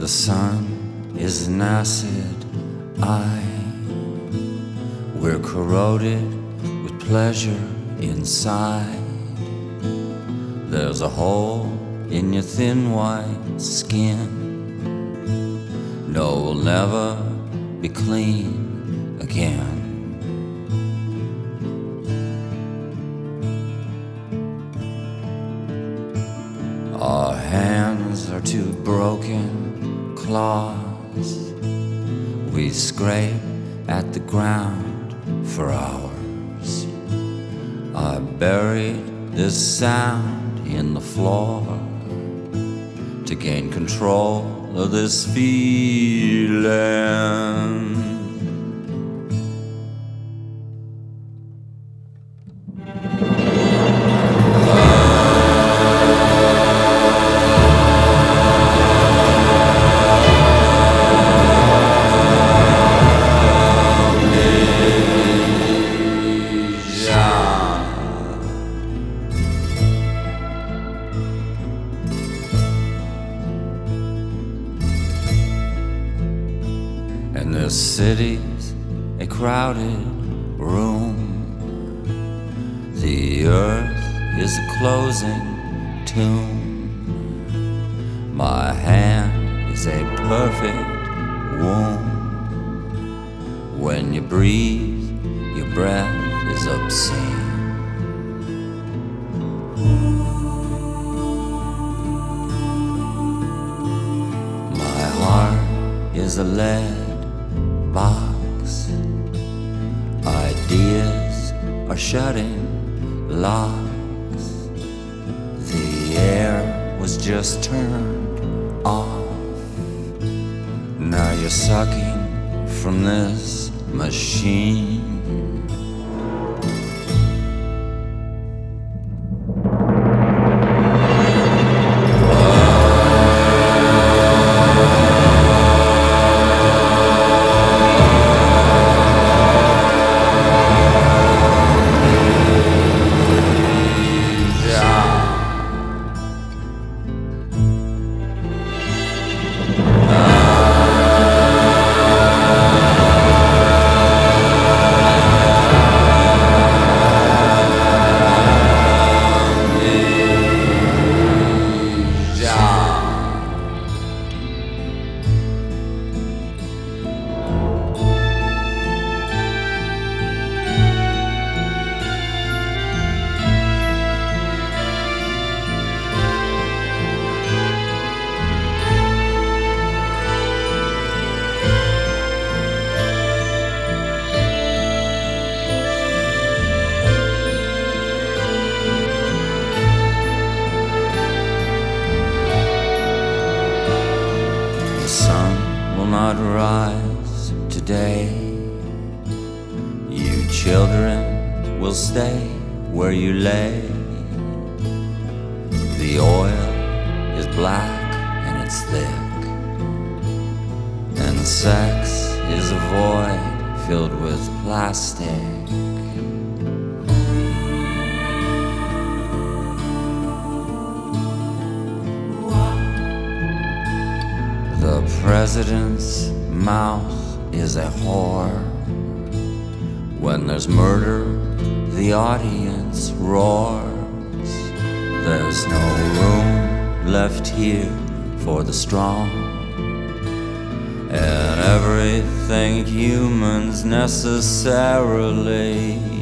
The sun is an acid eye. We're corroded with pleasure inside. There's a hole in your thin white skin. No, we'll never be clean again. Our hands are two broken claws. We scrape at the ground for hours. I buried this sound in the floor to gain control of this feeling. And this city's a crowded room. The earth is a closing tomb. My hand is a perfect womb. When you breathe, your breath is obscene. My heart is a lead box. Ideas are shutting locks. The air was just turned off. Now you're sucking from this machine. The sun will not rise today. You children will stay where you lay. The oil is black and it's thick, and sex is a void filled with plastic. The president's mouth is a whore. When there's murder, the audience roars. There's no room left here for the strong, and everything humans necessarily